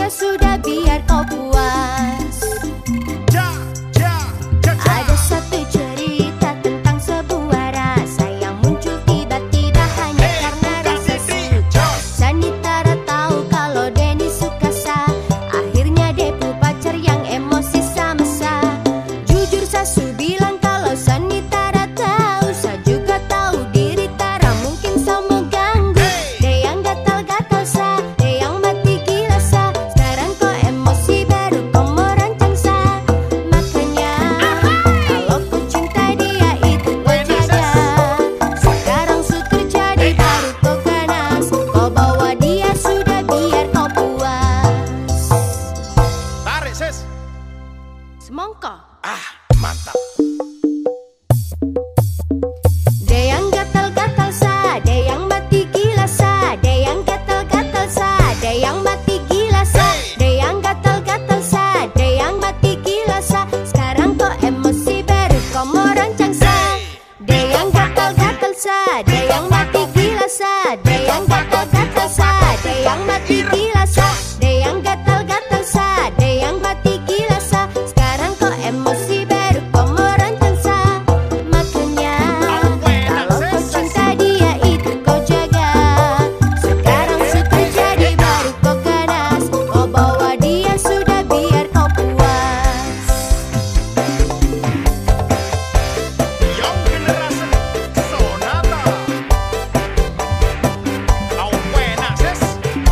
dia sudah, biar kau puas. Ada satu cerita tentang sebuah rasa yang muncul tiba-tiba hanya karena rasa suka. Sani Tara tahu kalau Denny suka Sa. Akhirnya Depu pacar yang emosi sama Sa. Jujur Sasu bilang kalau Sani Tara tahu, Sa juga tahu diri Tara mungkin Sa mau ganggu. Dia yang gatal-gatal Sa, dia yang mati gila Sa. Sekarang kok emosi baru kau mau rancang Sa. Makanya kalau kau cinta dia itu kau jaga. Sekarang su terjadi baru kau ganas. Kau bawa dia sudah, biar kau puas. Tarik sis. Semongko. Mantap. Dia yang gatal-gatal Sa, dia yang mati gila Sa. Dia yang gatal-gatal Sa, dia yang mati gila Sa. Dia yang gatal-gatal Sa, dia yang mati gila Sa. Sekarang kok emosi baru kau mau rancang Sa. Dia yang gatal-gatal Sa, dia yang mati gila Sa. Dia yang gatal-gatal Sa, dia yang mati gila Sa. Dia yang gatal-gatal Sa, dia yang mati gila Sa. Sekarang kok emosi baru kau mau rancang Sa. Makanya kalau kau cinta dia itu kau jaga. Sekarang su terjadi baru kau ganas. Kau bawa dia sudah, biar kau puas. Young Generation Sonata. Kau enak sis.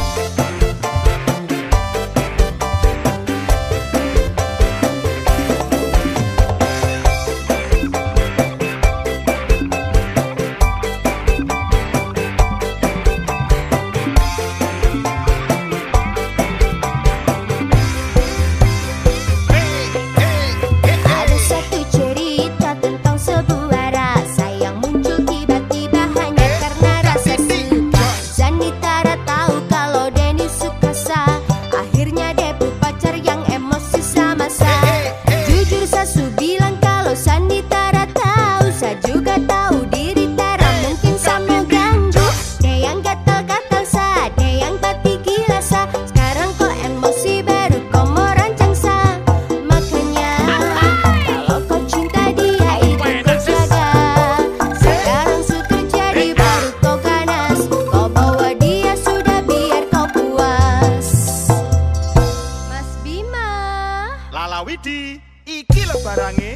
Ada satu cerita tentang sebuah rasa yang muncul tiba-tiba hanya karena rasa suka. Sani Tara tahu kalau Denny suka Sa. Akhirnya Depu pacar yang emosi sama Sa. Jujur Sasu bilang kalau Sani Tara tahu, Sa juga tahu diri Tara mungkin Sa mau ganggu. Dia yang gatal-gatal Sa, dia yang mati gila Sa. Sekarang kok emosi baru kau mau rancang Sa. Makanya kalau kau cinta dia itu kau jaga. Sekarang su terjadi baru kau ganas. Kau bawa dia sudah, biar kau puas. Mas Bima. Lala Widi, iki lho barange.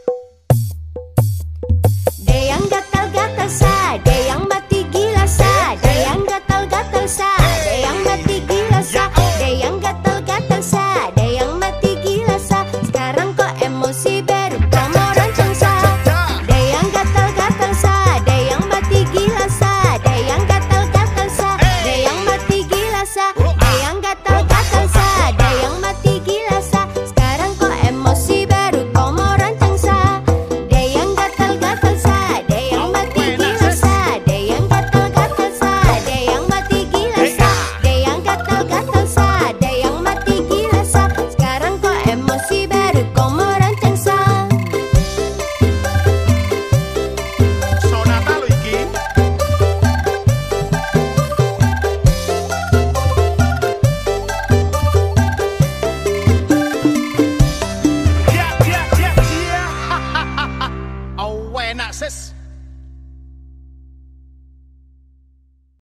Dia yang gatal-gatal Sa, dia yang mati gila Sa. Dia yang gatal-gatal Sa, dia yang mati gila Sa. Dia yang gatal-gatal Sa, dia yang mati gila Sa. Sekarang kok emosi baru kau mau rancang Sa. Dia yang gatal-gatal Sa, dia yang mati gila Sa. Dia yang gatal-gatal Sa, dia yang mati gila Sa. Dia yang gatal-gatal Sa, dia yang mati gila Sa. Sekarang kok emosi baru kau mau rancang Sa. Dia yang gatal-gatal Sa, dia yang mati gila Sa. Dia yang gatal-gatal Sa, dia yang mati gila Sa. Dia yang gatal-gatal Sa, dia yang mati gila Sa. Sekarang kok emosi baru kau mau rancang Sa. Sonata lo iki. Dia. Oh enak sis.